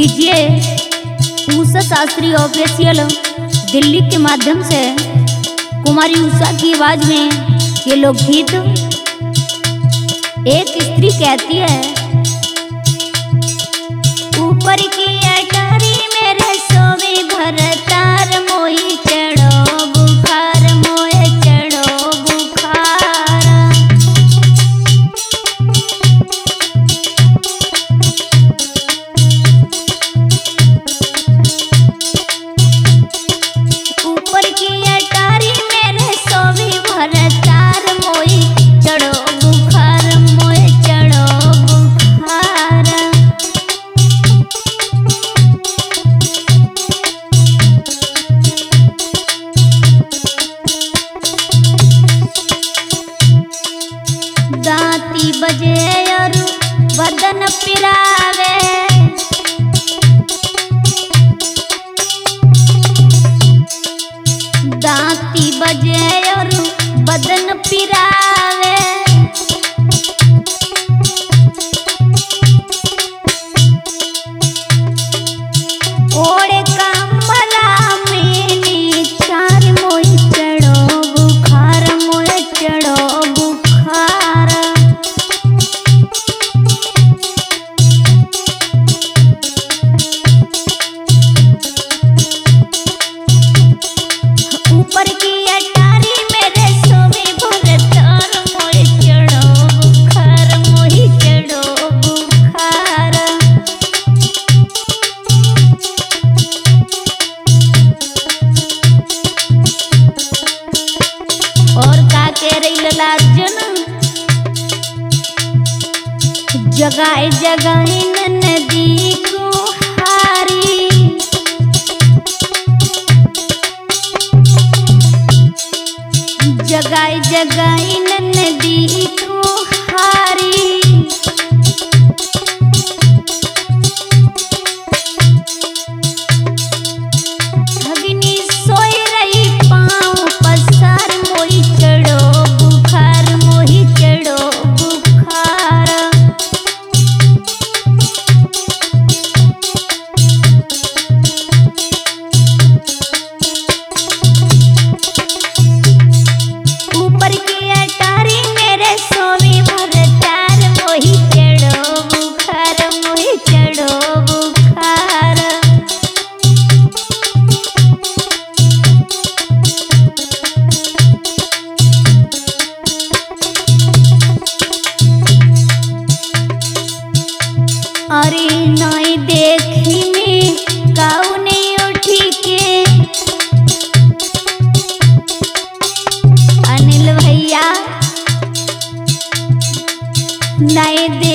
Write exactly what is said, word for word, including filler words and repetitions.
लीजिए उषा शास्त्री ऑफिशियल दिल्ली के माध्यम से कुमारी उषा की आवाज में ये लोकगीत। एक स्त्री कहती है, ऊपर की अटारी मेरे सोवे घर तार मोही चढ़ो बुखार मोहे चढ़ो बुखार। ऊपर की अटारी मेरे सोवे घर तार मोही चढ़ो बुखार मोहे चढ़ो बुखार। दांती बजे और बदन पिरावे, दांती बजे और बदन पिरावे। ओढ़े कमला में चार मोही चढ़ो बुखार मोहे चढ़ो बुखार। ऊपर की अटारी मेरे सोवे भर तार मोहे चढ़ो बुखार मोही चढ़ो बुखार। और का कह रही लाजन, जगाए जगाए नदी को हारी, जगाए जगाए नदी को हारी। ठगनी सोई रही पाँव पसार मोही चढ़ो बुखार मोही चढ़ो बुखार। ऊपर की अटारी मेरे सोवे भर तार मोही चढ़ो बुखार मोही चढ़ो बुखार। अरे नाई देखी में काऊ नहीं उठी के, अनिल भैया नाई